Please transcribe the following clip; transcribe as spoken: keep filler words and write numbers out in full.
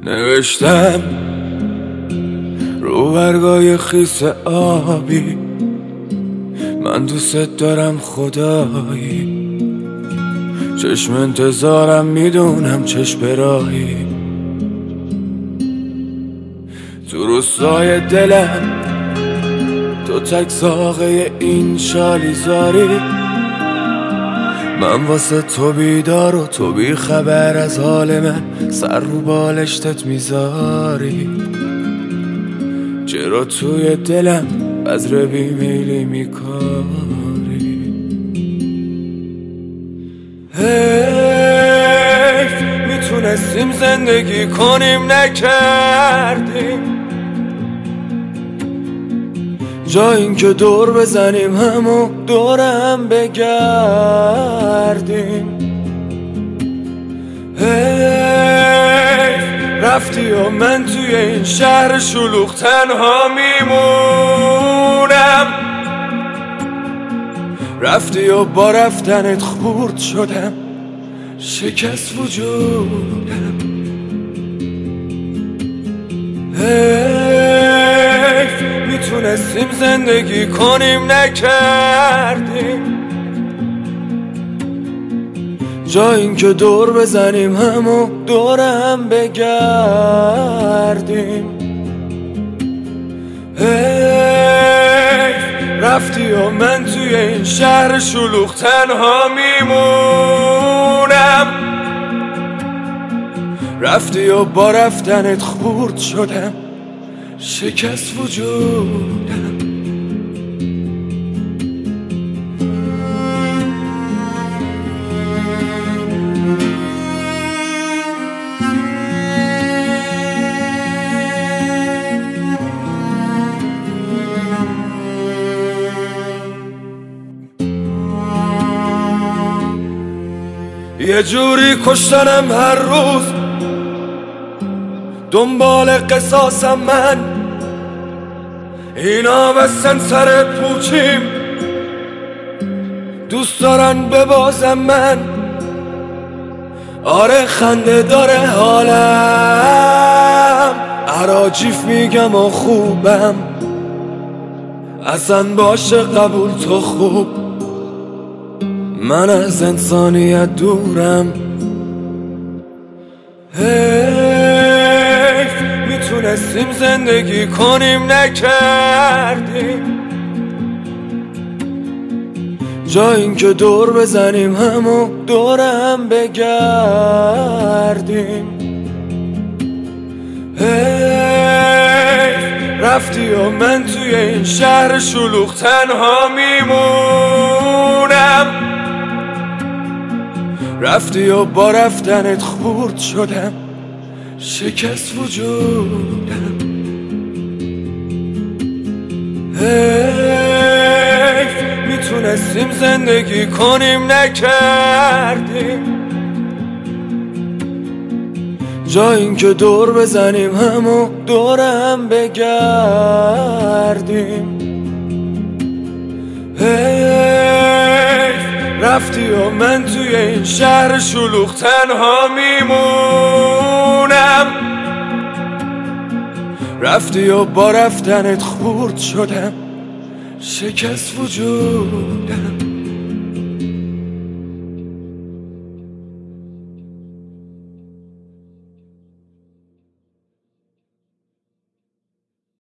نوشتم رو برگای خیس آبی، من دوست دارم خدایی، چشم انتظارم میدونم چشم راهی، تو روستای دلم تو تک ساقه این شالیزاری، من واسه تو بیدار و تو بی خبر از حال من، سر رو بالشتت میذاری، چرا توی دلم بذر بیمیلی میکاری؟ حیف میتونستیم زندگی کنیم نکردیم، جا این که دور بزنیم همو دورم بگردیم. حیف رفتی و من توی این شهر شلوغ تنها میمونم، رفتی و با رفتنت خورد شدم، شکست وجودم. حیف میتونستیم زندگی کنیم نکردیم، جا این که دور بزنیم همو دورم بگردیم. حیف رفتی و من توی این شهر شلوغ تنها میمونم، رفتی و با رفتنت خورد شدم، شکست وجودم. یه جوری کشتنم هر روز، دنبال قصاصم من، اینا بستن سر پوچیم، دوست دارن ببازم من. آره خنده داره حالم، عراجیف میگم و خوبم، اصلا باشه قبول تو خوب، من از انسانیت دورم. حیف میتونستیم زندگی کنیم نکردیم، جا این که دور بزنیم همو دورم بگردیم. حیف رفتی و من توی این شهر شلوغ تنها میمونم، رفتی و با رفتنت خورد شدم، شکست وجودم. حیف میتونستیم زندگی کنیم نکردیم، جا این که دور بزنیم همو دورم بگردیم. حیف رفتی و من توی این شهر شلوغ تنها میمونم، رفتی و با رفتنت خورد شدم، شکست وجودم.